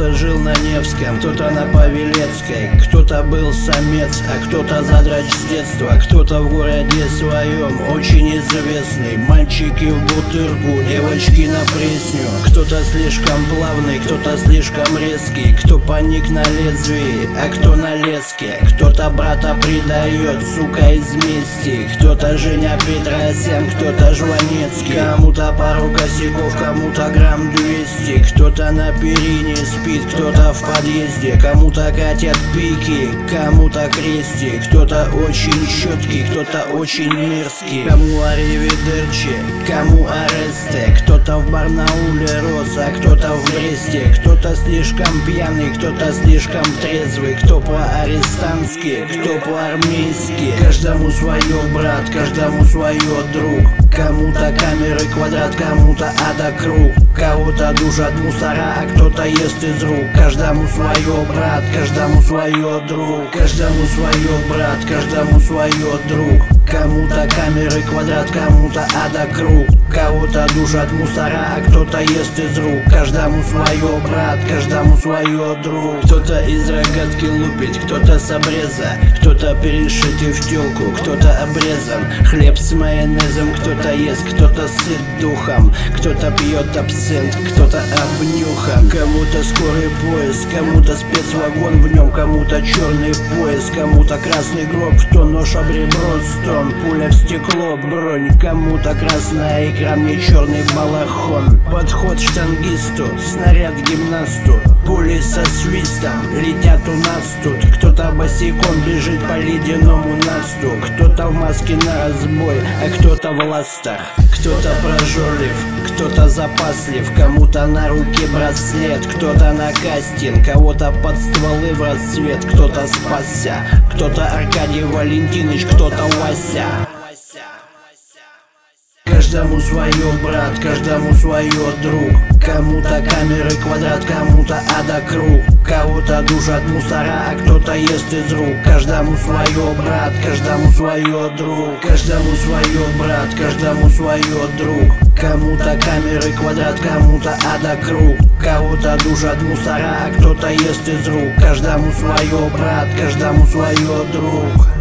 Кто-то жил на Невском, кто-то на Павелецкой, кто-то был самец, а кто-то задрач с детства, кто-то в городе своем очень известный. Мальчики в бутырку, девочки на пресню. Кто-то слишком плавный, кто-то слишком резкий, кто паник на лезвии, а кто на леске. Кто-то брата предает, сука, из мести. Кто-то Женя Петросян, кто-то Жванецкий. Кому-то пару косяков, кому-то грамм 200. Кто-то на перине спит, кто-то в подъезде. Кому-то катят пики, кому-то крестик. Кто-то очень четкий, кто-то очень мерзкий. Кому аривидерчи, кому аресте. Кто-то в Барнауле рос, а кто-то в Бресте. Кто-то слишком пьяный, кто-то слишком трезвый. Кто по-арестантски, кто по-армейски. Каждому свое, брат, каждому свое, друг. Кому-то камеры квадрат, кому-то ада круг. Кого-то душат мусора, а кто-то ест из рук. Каждому свое, брат, каждому свое, друг. Каждому свое, брат, каждому свое, друг. Кому-то камеры квадрат, кому-то ада круг. Кого-то душат мусора, а кто-то ест из рук. Каждому свое, брат, каждому свое, друг. Кто-то из рогатки лупит, кто-то с обреза. Кто-то перешитый в тёлку, кто-то обрезан. Хлеб с майонезом кто-то ест, кто-то сыт духом. Кто-то пьет абсент, кто-то обнюхан. Кому-то скорый поезд, кому-то спецвагон в нем. Кому-то черный пояс, кому-то красный гроб. Кто нож об ребро, стон, пуля в стекло, бронь. Кому-то красная икра, мне черный балахон. Подход штангисту, снаряд гимнасту. Пули со свистом летят у нас тут. Кто-то босиком бежит по ледяному насту. Кто-то в маске на разбой, а кто-то в ластах. Кто-то прожорлив, кто-то запаслив. Кому-то на руке браслет, кто-то на кастинг. Кого-то под стволы в расцвет, кто-то спасся. Кто-то Аркадий Валентинович, кто-то Вася. Каждому свое, брат, каждому свое, друг. Кому-то камеры квадрат, кому-то ада круг. Кого-то душат мусора, а кто-то ест из рук. Каждому свое, брат, каждому свое, друг. Каждому свое, брат, каждому свое, друг. Кому-то камеры квадрат, кому-то ада круг. Кого-то душат мусора, а кто-то ест из рук. Каждому свое, брат, каждому свое, друг.